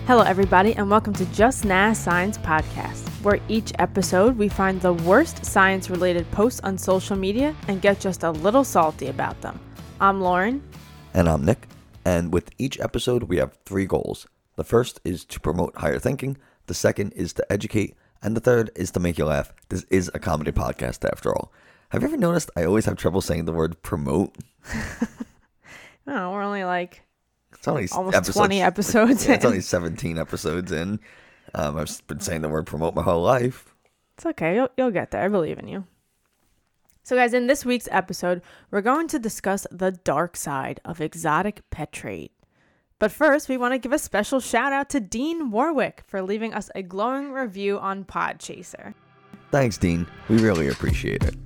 Hello, everybody, and welcome to Just Nah Science Podcast, where each episode we find the worst science-related posts on social media and get just a little salty about them. I'm Lauren. And I'm Nick. And with each episode, we have three goals. The first is to promote higher thinking. The second is to educate. And the third is to make you laugh. This is a comedy podcast, after all. Have you ever noticed I always have trouble saying the word promote? Oh, we're only like... It's only almost 20 episodes in. It's only 17 episodes in. I've been saying the word promote my whole life. It's okay. You'll get there. I believe in you. So, guys, in this week's episode, we're going to discuss the dark side of exotic pet trade. But first, we want to give a special shout out to Dean Warwick for leaving us a glowing review on Podchaser. Thanks, Dean. We really appreciate it.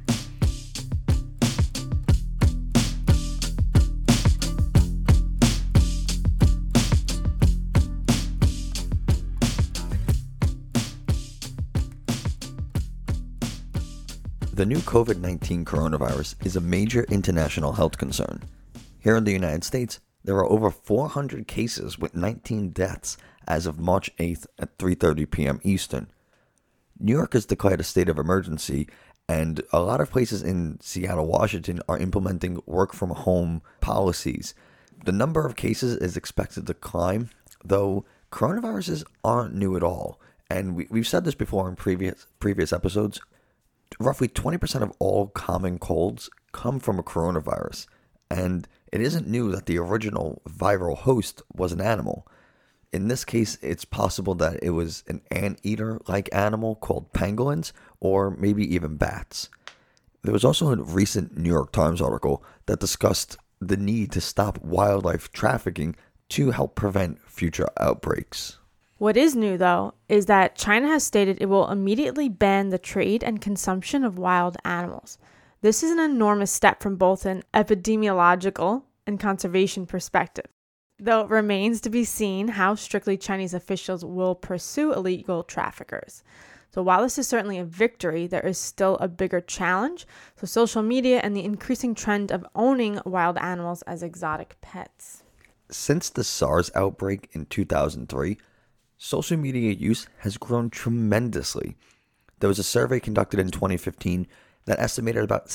The new COVID-19 coronavirus is a major international health concern. Here in the United States, there are over 400 cases with 19 deaths as of March 8th at 3:30 p.m. Eastern. New York has declared a state of emergency, and a lot of places in Seattle, Washington are implementing work-from-home policies. The number of cases is expected to climb, though coronaviruses aren't new at all. And we've said this before in previous episodes. Roughly 20% of all common colds come from a coronavirus, and it isn't new that the original viral host was an animal. In this case, it's possible that it was an anteater-like animal called pangolins, or maybe even bats. There was also a recent New York Times article that discussed the need to stop wildlife trafficking to help prevent future outbreaks. What is new, though, is that China has stated it will immediately ban the trade and consumption of wild animals. This is an enormous step from both an epidemiological and conservation perspective, though it remains to be seen how strictly Chinese officials will pursue illegal traffickers. So while this is certainly a victory, there is still a bigger challenge. So social media and the increasing trend of owning wild animals as exotic pets. Since the SARS outbreak in 2003, social media use has grown tremendously. There was a survey conducted in 2015 that estimated about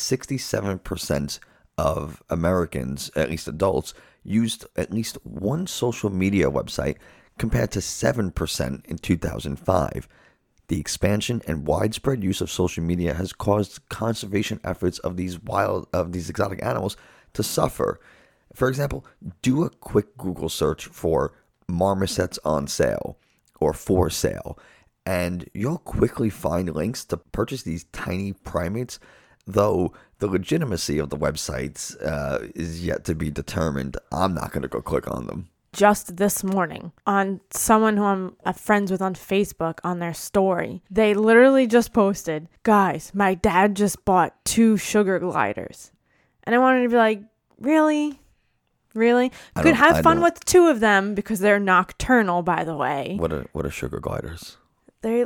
67% of Americans, at least adults, used at least one social media website compared to 7% in 2005. The expansion and widespread use of social media has caused conservation efforts of these exotic animals to suffer. For example, do a quick Google search for marmosets on sale or for sale, and you'll quickly find links to purchase these tiny primates, though the legitimacy of the websites is yet to be determined. I'm not going to go click on them. Just this morning, on someone who I'm friends with on Facebook, on their story, they literally just posted, "Guys, my dad just bought 2 sugar gliders." And I wanted to be like, really? Really? You could have fun with 2 of them because they're nocturnal, by the way. What are sugar gliders? They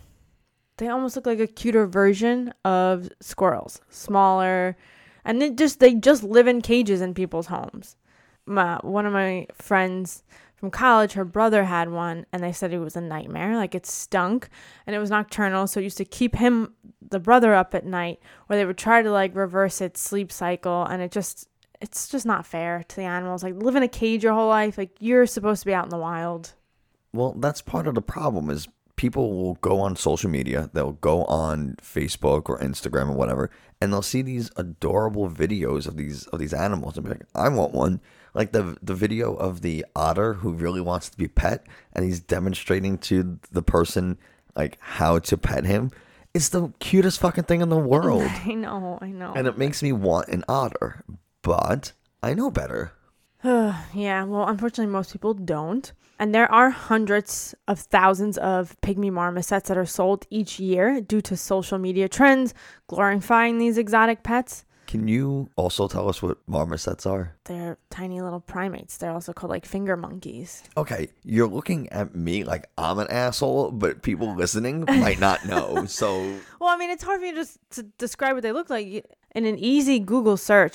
almost look like a cuter version of squirrels, smaller, and they just live in cages in people's homes. One of my friends from college, her brother had one, and they said it was a nightmare. Like, it stunk, and it was nocturnal, so it used to keep the brother up at night, or they would try to like reverse its sleep cycle, and it's just not fair to the animals. Like, live in a cage your whole life. Like, you're supposed to be out in the wild. Well, that's part of the problem is people will go on social media. They'll go on Facebook or Instagram or whatever, and they'll see these adorable videos of these animals and be like, I want one. Like the video of the otter who really wants to be pet, and he's demonstrating to the person like how to pet him. It's the cutest fucking thing in the world. I know. And it makes me want an otter. But I know better. Yeah, well, unfortunately, most people don't. And there are hundreds of thousands of pygmy marmosets that are sold each year due to social media trends glorifying these exotic pets. Can you also tell us what marmosets are? They're tiny little primates. They're also called like finger monkeys. Okay, you're looking at me like I'm an asshole, but people listening might not know. So, well, I mean, it's hard for you just to describe what they look like. In an easy Google search, like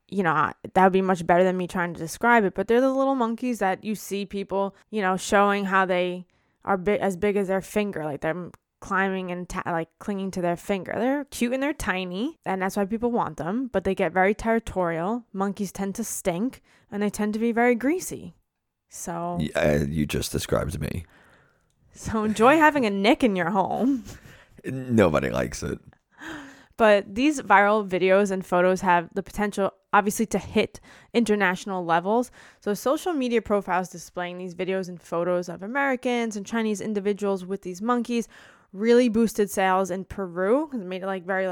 that would be much better than me trying to describe it. But they're the little monkeys that you see people, showing how they are as big as their finger, like they're climbing and clinging to their finger. They're cute and they're tiny, and that's why people want them. But they get very territorial. Monkeys tend to stink, and they tend to be very greasy. So you just described me. So enjoy having a Nick in your home. Nobody likes it. But these viral videos and photos have the potential, obviously, to hit international levels. So social media profiles displaying these videos and photos of Americans and Chinese individuals with these monkeys really boosted sales in Peru. It made it very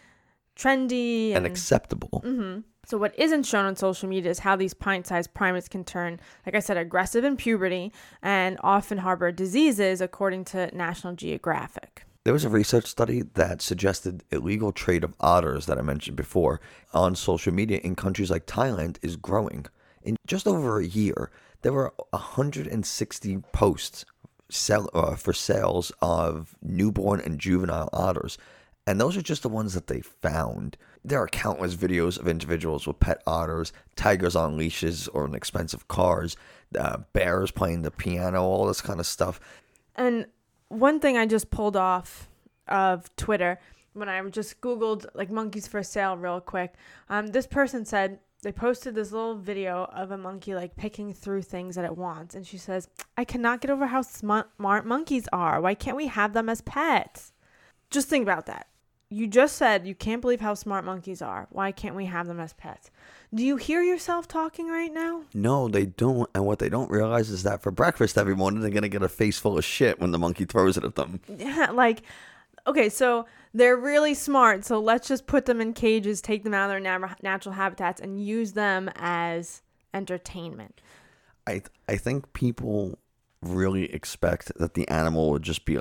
trendy and acceptable. Mm-hmm. So what isn't shown on social media is how these pint-sized primates can turn, like I said, aggressive in puberty and often harbor diseases, according to National Geographic. There was a research study that suggested illegal trade of otters that I mentioned before on social media in countries like Thailand is growing. In just over a year, there were 160 posts for sales of newborn and juvenile otters. And those are just the ones that they found. There are countless videos of individuals with pet otters, tigers on leashes or in expensive cars, bears playing the piano, all this kind of stuff. And one thing I just pulled off of Twitter when I just Googled monkeys for sale real quick. This person said they posted this little video of a monkey picking through things that it wants. And she says, "I cannot get over how smart monkeys are. Why can't we have them as pets?" Just think about that. You just said you can't believe how smart monkeys are. Why can't we have them as pets? Do you hear yourself talking right now? No, they don't. And what they don't realize is that for breakfast every morning, they're going to get a face full of shit when the monkey throws it at them. Yeah, okay, so they're really smart. So let's just put them in cages, take them out of their natural habitats, and use them as entertainment. I think people really expect that the animal would just be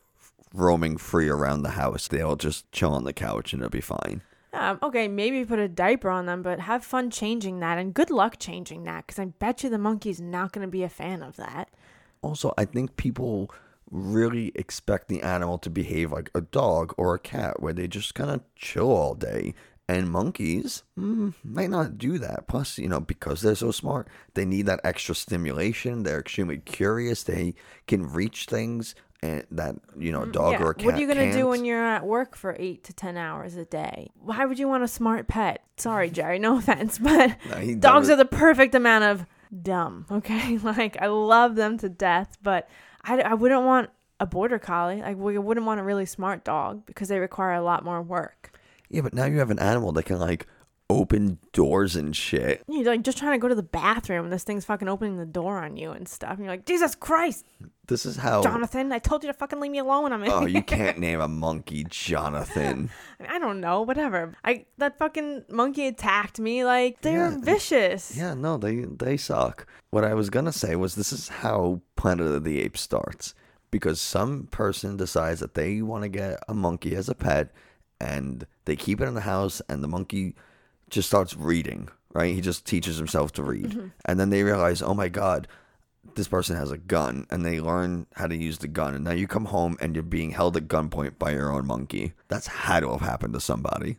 roaming free around the house. They'll just chill on the couch and it'll be fine. Okay, maybe put a diaper on them, but have fun changing that, and good luck changing that, because I bet you the monkey's not going to be a fan of that. Also, I think people really expect the animal to behave like a dog or a cat, where they just kind of chill all day. And monkeys might not do that. Plus, because they're so smart, they need that extra stimulation. They're extremely curious. They can reach things that a dog or a cat What are you going to do when you're at work for 8 to 10 hours a day? Why would you want a smart pet? Sorry, Jerry, no offense, but dogs are the perfect amount of dumb, okay? I love them to death, but I wouldn't want a border collie. We wouldn't want a really smart dog because they require a lot more work. Yeah, but now you have an animal that can open doors and shit. You're just trying to go to the bathroom and this thing's fucking opening the door on you and stuff. And you're like, Jesus Christ. This is how... Jonathan, I told you to fucking leave me alone when I'm in here. You can't name a monkey Jonathan. I don't know, whatever. That fucking monkey attacked me. They're vicious. Yeah, no, they suck. What I was gonna say was this is how Planet of the Apes starts. Because some person decides that they want to get a monkey as a pet, and they keep it in the house, and the monkey just starts reading, right? He just teaches himself to read. Mm-hmm. And then they realize, oh my God, this person has a gun, and they learn how to use the gun. And now you come home and you're being held at gunpoint by your own monkey. That's had to have happened to somebody.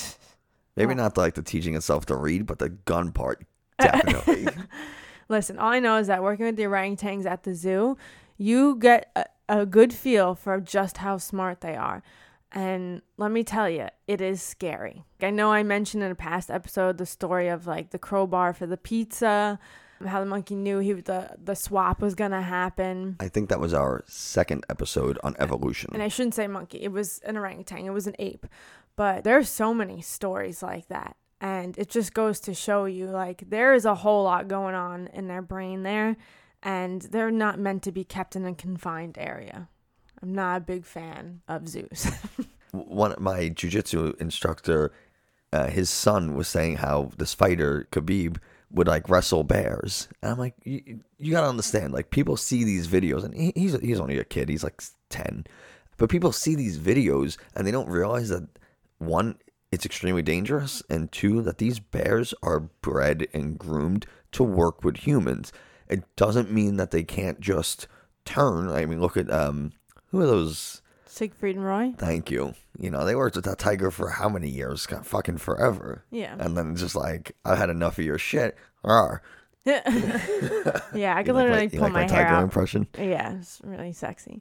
Maybe not the teaching itself to read, but the gun part, definitely. Listen, all I know is that working with the orangutans at the zoo, you get a good feel for just how smart they are. And let me tell you, it is scary. I know I mentioned in a past episode the story of the crowbar for the pizza, how the monkey knew the swap was going to happen. I think that was our second episode on evolution. And I shouldn't say monkey. It was an orangutan. It was an ape. But there are so many stories like that. And it just goes to show you, there is a whole lot going on in their brain there. And they're not meant to be kept in a confined area. I'm not a big fan of zoos. My jiu-jitsu instructor, his son was saying how this fighter, Khabib, would wrestle bears. And I'm like, you got to understand, people see these videos, and he's only a kid. He's 10. But people see these videos, and they don't realize that, one, it's extremely dangerous, and two, that these bears are bred and groomed to work with humans. It doesn't mean that they can't just turn. I mean, look at, who are those? Siegfried and Roy. Thank you. You know, they worked with that tiger for how many years? Fucking forever. Yeah. And then just like, I had enough of your shit. Rawr. Yeah, I could literally pull my hair tiger out. impression? Yeah, it's really sexy.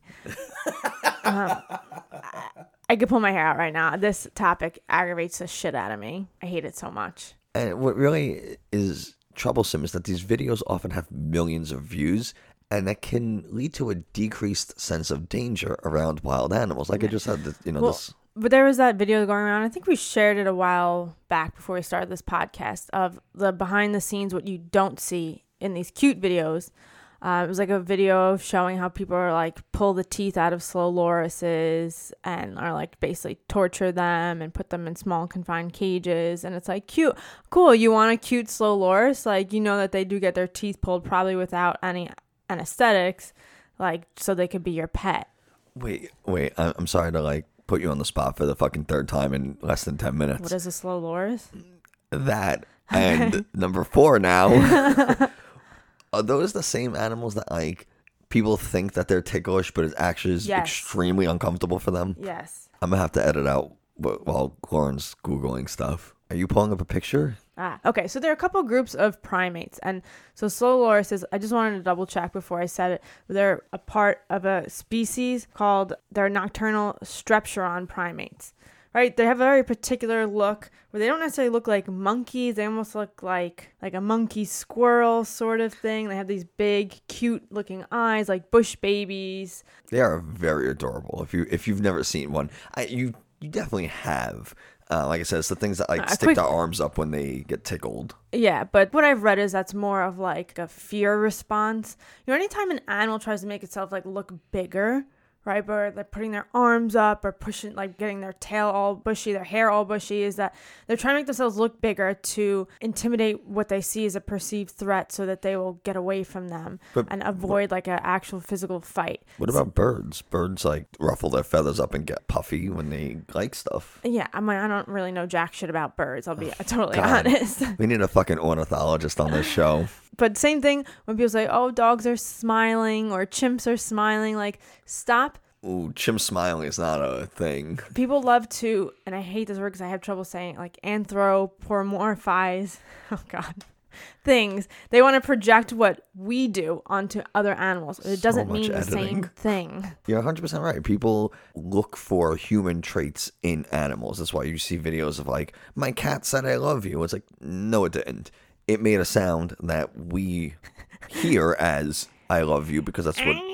I could pull my hair out right now. This topic aggravates the shit out of me. I hate it so much. And what really is troublesome is that these videos often have millions of views, and that can lead to a decreased sense of danger around wild animals. Like I just had this, this. But there was that video going around. I think we shared it a while back before we started this podcast of the behind the scenes, what you don't see in these cute videos. It was like a video showing how people are like pull the teeth out of slow lorises and are like basically torture them and put them in small confined cages. And it's like, cute, cool. You want a cute slow loris? Like, you know that they do get their teeth pulled probably without any anesthetics, like so they could be your pet. Wait. I'm sorry to like put you on the spot for the fucking third time in less than 10 minutes. What is a slow loris? That. And number 4 now. Are those the same animals that like people think that they're ticklish, but it actually is extremely uncomfortable for them? Yes. I'm gonna have to edit out while Lauren's Googling stuff. Are you pulling up a picture? Okay. So there are a couple groups of primates. And so slow lorises, I just wanted to double check before I said it. They're a part of a species called, they're nocturnal strepsirrhine primates. Right? They have a very particular look where they don't necessarily look like monkeys. They almost look like a monkey squirrel sort of thing. They have these big, cute looking eyes like bush babies. They are very adorable. If you've never seen one, you definitely have. Like I said, it's the things that like stick their arms up when they get tickled. Yeah, but what I've read is that's more of like a fear response. You know, anytime an animal tries to make itself like look bigger, right, but they're putting their arms up or pushing, like getting their tail all bushy, their hair all bushy, is that they're trying to make themselves look bigger to intimidate what they see as a perceived threat so that they will get away from them and avoid like an actual physical fight. What about birds? Birds like ruffle their feathers up and get puffy when they like stuff. Yeah, I mean, I don't really know jack shit about birds. I'll be totally honest. We need a fucking ornithologist on this show. But same thing when people say, oh, dogs are smiling or chimps are smiling. Like, stop. Ooh, chimp smiling is not a thing. People love to, and I hate this word because I have trouble saying it, like anthropomorphize. Oh, God. Things. They want to project what we do onto other animals. It doesn't mean the same thing. You're 100% right. People look for human traits in animals. That's why you see videos of like, my cat said I love you. It's like, no, it didn't. It made a sound that we hear as I love you because that's what...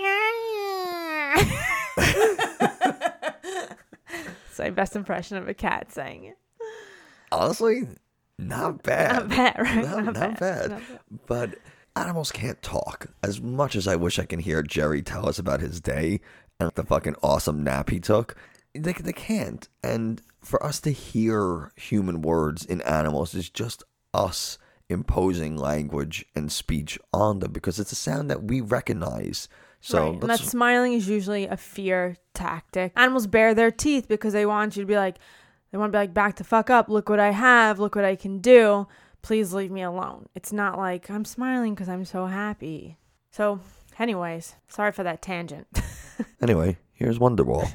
It's my best impression of a cat saying it. Honestly, not bad. Not bad, right? Not bad. But animals can't talk. As much as I wish I can hear Jerry tell us about his day and the fucking awesome nap he took, they can't. And for us to hear human words in animals is just us imposing language and speech on them because it's a sound that we recognize. So right. And that smiling is usually a fear tactic. Animals bare their teeth because they want you to be like, back the fuck up. Look what I have. Look what I can do. Please leave me alone. It's not like I'm smiling because I'm so happy. So anyways, sorry for that tangent. Anyway, here's Wonderwall.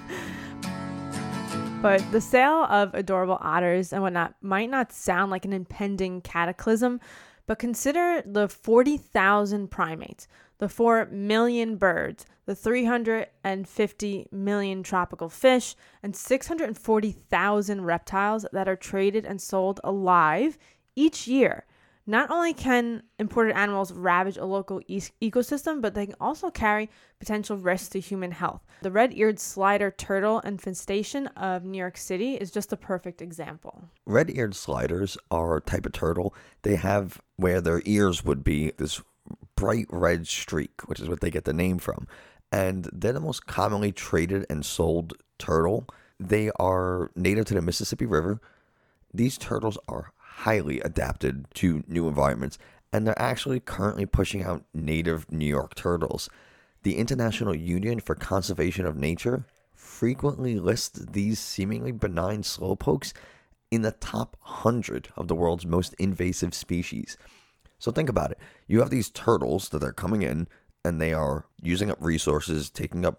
But the sale of adorable otters and whatnot might not sound like an impending cataclysm, but consider the 40,000 primates, the 4 million birds, the 350 million tropical fish, and 640,000 reptiles that are traded and sold alive each year. Not only can imported animals ravage a local ecosystem, but they can also carry potential risks to human health. The red-eared slider turtle infestation of New York City is just a perfect example. Red-eared sliders are a type of turtle. They have where their ears would be this bright red streak, which is what they get the name from. And they're the most commonly traded and sold turtle. They are native to the Mississippi River. These turtles are highly adapted to new environments, and they're actually currently pushing out native New York turtles. The International Union for Conservation of Nature frequently lists these seemingly benign slowpokes in the top 100 of the world's most invasive species. So think about it. You have these turtles that are coming in, and they are using up resources, taking up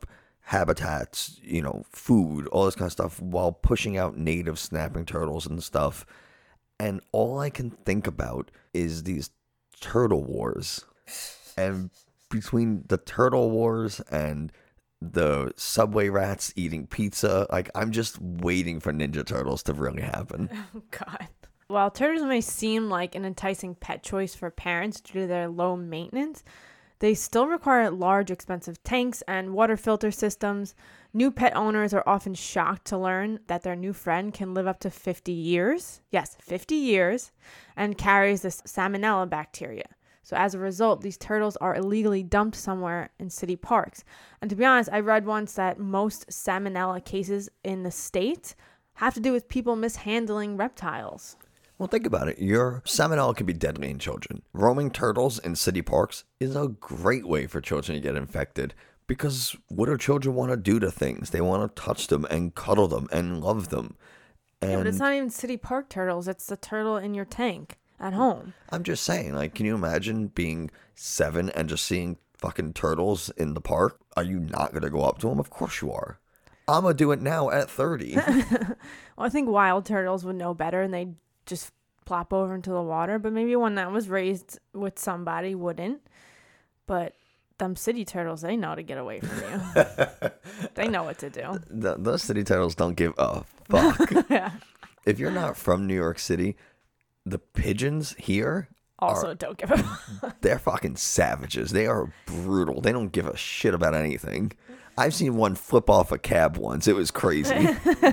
habitats, food, all this kind of stuff, while pushing out native snapping turtles and stuff. And all I can think about is these turtle wars. And between the turtle wars and the subway rats eating pizza, like, I'm just waiting for Ninja Turtles to really happen. Oh, God. While turtles may seem like an enticing pet choice for parents due to their low maintenance, they still require large, expensive tanks and water filter systems. New pet owners are often shocked to learn that their new friend can live up to 50 years. Yes, 50 years, and carries this salmonella bacteria. So as a result, these turtles are illegally dumped somewhere in city parks. And to be honest, I read once that most salmonella cases in the state have to do with people mishandling reptiles. Well, think about it. Your salmonella can be deadly in children. Roaming turtles in city parks is a great way for children to get infected, because what do children want to do to things? They want to touch them and cuddle them and love them. Yeah, but it's not even city park turtles. It's the turtle in your tank at home. I'm just saying, like, can you imagine being 7 and just seeing fucking turtles in the park? Are you not going to go up to them? Of course you are. I'm going to do it now at 30. Well, I think wild turtles would know better and they'd just plop over into the water, but maybe one that was raised with somebody wouldn't. But them city turtles, they know to get away from you. They know what to do. Those city turtles don't give a fuck. Yeah. If you're not from New York City, the pigeons here also don't give a fuck. They're fucking savages. They are brutal. They don't give a shit about anything. I've seen one flip off a cab once. It was crazy.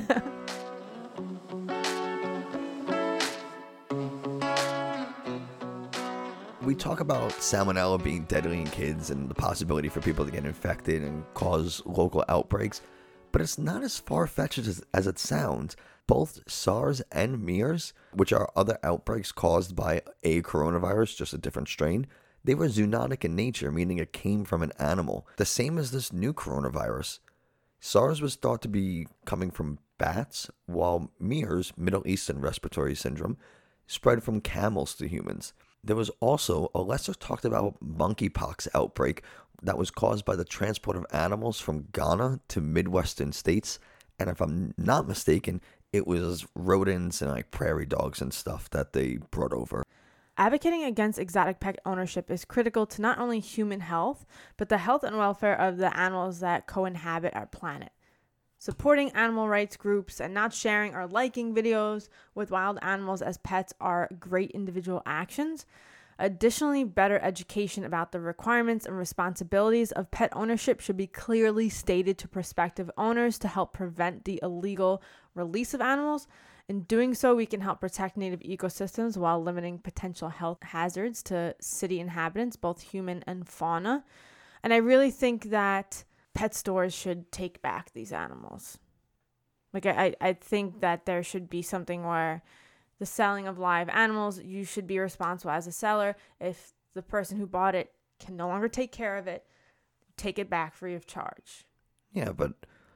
We talk about salmonella being deadly in kids and the possibility for people to get infected and cause local outbreaks, but it's not as far-fetched as it sounds. Both SARS and MERS, which are other outbreaks caused by a coronavirus, just a different strain, they were zoonotic in nature, meaning it came from an animal, the same as this new coronavirus. SARS was thought to be coming from bats, while MERS, Middle Eastern Respiratory Syndrome, spread from camels to humans. There was also a lesser talked about monkeypox outbreak that was caused by the transport of animals from Ghana to Midwestern states, and if I'm not mistaken, it was rodents and like prairie dogs and stuff that they brought over. Advocating against exotic pet ownership is critical to not only human health, but the health and welfare of the animals that co-inhabit our planet. Supporting animal rights groups and not sharing or liking videos with wild animals as pets are great individual actions. Additionally, better education about the requirements and responsibilities of pet ownership should be clearly stated to prospective owners to help prevent the illegal release of animals. In doing so, we can help protect native ecosystems while limiting potential health hazards to city inhabitants, both human and fauna. And I really think that pet stores should take back these animals. Like, I think that there should be something where the selling of live animals, you should be responsible as a seller. If the person who bought it can no longer take care of it, take it back free of charge. Yeah, but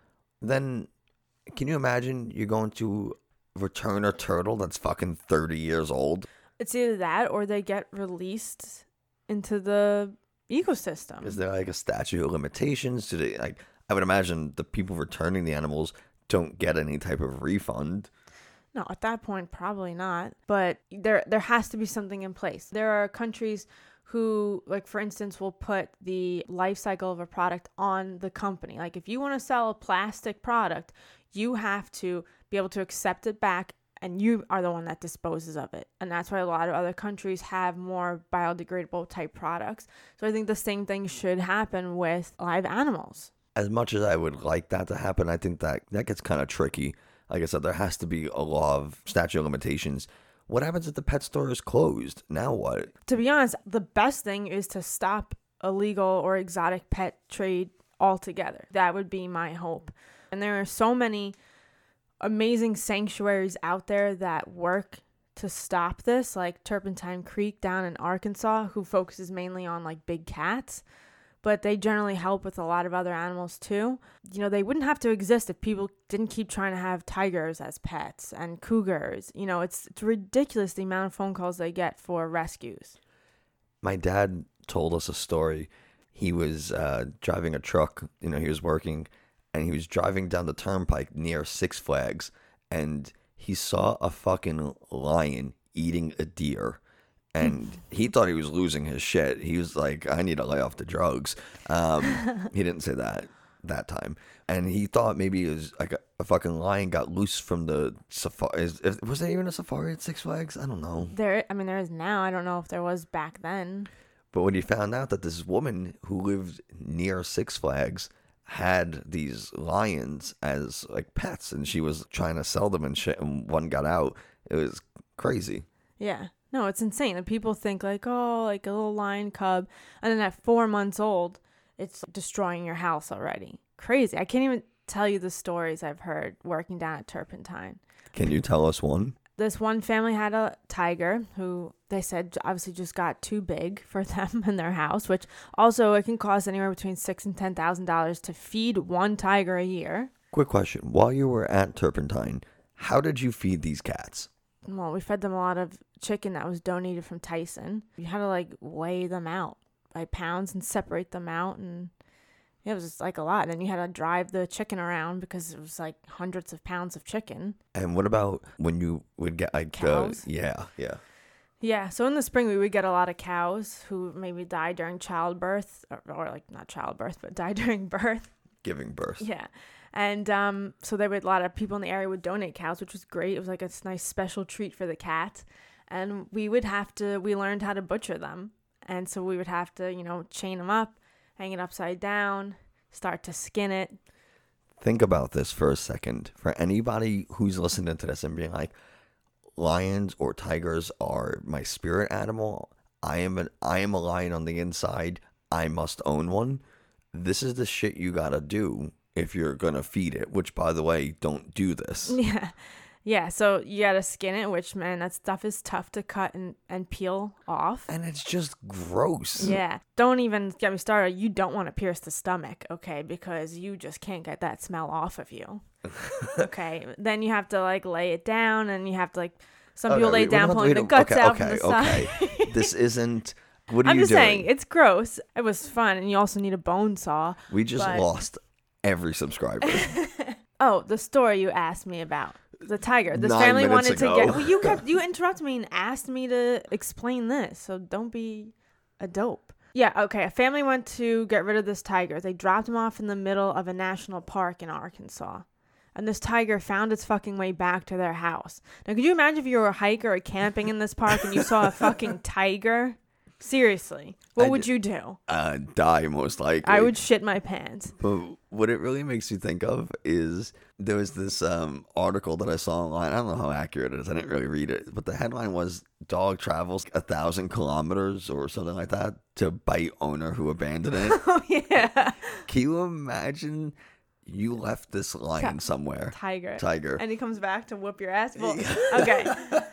then can you imagine you're going to return a turtle that's fucking 30 years old? It's either that or they get released into the ecosystem. Is there like a statute of limitations? Do they, like, I would imagine the people returning the animals don't get any type of refund. No, at that point, probably not. But there has to be something in place. There are countries who, like, for instance, will put the life cycle of a product on the company. Like, if you want to sell a plastic product, you have to be able to accept it back, and you are the one that disposes of it. And that's why a lot of other countries have more biodegradable type products. So I think the same thing should happen with live animals. As much as I would like that to happen, I think that gets kind of tricky. Like I said, there has to be a law of statute of limitations. What happens if the pet store is closed? Now what? To be honest, the best thing is to stop illegal or exotic pet trade altogether. That would be my hope. And there are so many amazing sanctuaries out there that work to stop this, like Turpentine Creek down in Arkansas, who focuses mainly on like big cats. But they generally help with a lot of other animals too. You know, they wouldn't have to exist if people didn't keep trying to have tigers as pets and cougars. You know, it's ridiculous the amount of phone calls they get for rescues. My dad told us a story. He was driving a truck. You know, he was working, and he was driving down the turnpike near Six Flags, and he saw a fucking lion eating a deer. And he thought he was losing his shit. He was like, I need to lay off the drugs. He didn't say that time. And he thought maybe it was like a fucking lion got loose from the safari. Was there even a safari at Six Flags? I don't know. There is now. I don't know if there was back then. But when he found out that this woman who lived near Six Flags had these lions as like pets, and she was trying to sell them and shit, and one got out, it was crazy. Yeah. No, it's insane. And people think like, oh, like a little lion cub. And then at 4 months old, it's destroying your house already. Crazy. I can't even tell you the stories I've heard working down at Turpentine. Can you tell us one? This one family had a tiger who they said obviously just got too big for them in their house, which also it can cost anywhere between $6,000 and $10,000 to feed one tiger a year. Quick question. While you were at Turpentine, how did you feed these cats? Well, we fed them a lot of chicken that was donated from Tyson. You had to like weigh them out by pounds and separate them out, and it was just like a lot. And then you had to drive the chicken around because it was like hundreds of pounds of chicken. And what about when you would get like cows? Yeah. So in the spring we would get a lot of cows who maybe died during childbirth, or like not childbirth, but died during birth. Giving birth. Yeah. And so a lot of people in the area would donate cows, which was great. It was like a nice special treat for the cat. And we learned how to butcher them. And so we would have to, chain them up, hang it upside down, start to skin it. Think about this for a second. For anybody who's listening to this and being like, lions or tigers are my spirit animal. I am a lion on the inside. I must own one. This is the shit you gotta do if you're gonna feed it, which, by the way, don't do this. Yeah, so you gotta skin it, which, man, that stuff is tough to cut and peel off. And it's just gross. Yeah, don't even get me started. You don't want to pierce the stomach, okay, because you just can't get that smell off of you. Okay, then you have to, like, lay it down, and you have to, like, some people lay down pulling the guts out from the side. Okay, this isn't... What are I'm you just doing? saying, it's gross. It was fun, and you also need a bone saw. We just lost every subscriber. Oh, the story you asked me about. The tiger. This 9 family minutes wanted ago. to get... you interrupted me and asked me to explain this, so don't be a dope. Yeah, okay. A family went to get rid of this tiger. They dropped him off in the middle of a national park in Arkansas. And this tiger found its fucking way back to their house. Now, could you imagine if you were a hiker or camping in this park and you saw a fucking tiger? Seriously. What would you do? Die, most likely. I would shit my pants. But what it really makes you think of is there was this article that I saw online. I don't know how accurate it is. I didn't really read it. But the headline was, dog travels 1,000 kilometers or something like that to bite owner who abandoned it. Oh, yeah. Can you imagine you left this lion somewhere? Tiger. And he comes back to whoop your ass? Well, okay.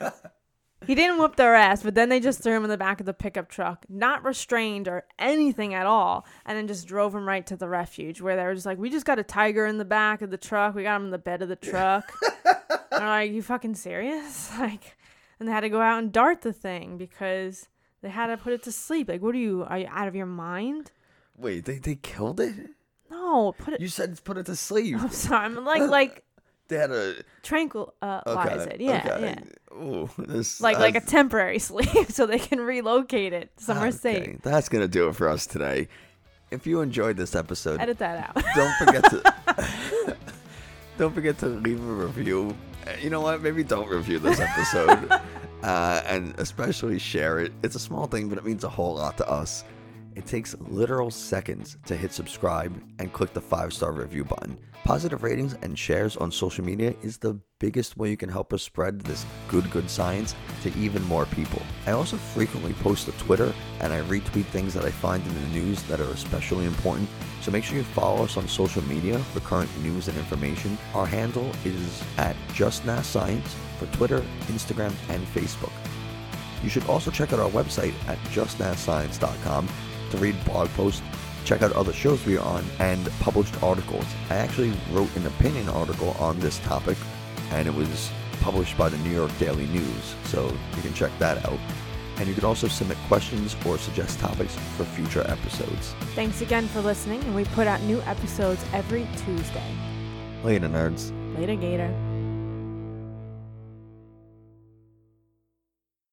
He didn't whoop their ass, but then they just threw him in the back of the pickup truck, not restrained or anything at all, and then just drove him right to the refuge, where they were just like, we just got a tiger in the back of the truck. We got him in the bed of the truck. And I'm like, you fucking serious? Like, and they had to go out and dart the thing because they had to put it to sleep. Like, are you out of your mind? Wait, they killed it? No, You said put it to sleep. I'm sorry. I'm like. They had a tranquilize it. Yeah. Ooh, like a temporary sleep so they can relocate it somewhere safe. That's gonna do it for us today. If you enjoyed this episode, edit that out. Don't forget to leave a review. You know what? Maybe don't review this episode, and especially share it. It's a small thing, but it means a whole lot to us. It takes literal seconds to hit subscribe and click the 5-star review button. Positive ratings and shares on social media is the biggest way you can help us spread this good science to even more people. I also frequently post to Twitter, and I retweet things that I find in the news that are especially important. So make sure you follow us on social media for current news and information. Our handle is @JustNaScience for Twitter, Instagram, and Facebook. You should also check out our website at justnascience.com to read blog posts, check out other shows we are on, and published articles. I actually wrote an opinion article on this topic, and it was published by the New York Daily News, so you can check that out. And you can also submit questions or suggest topics for future episodes. Thanks again for listening, and we put out new episodes every Tuesday. Later, nerds. Later, Gator.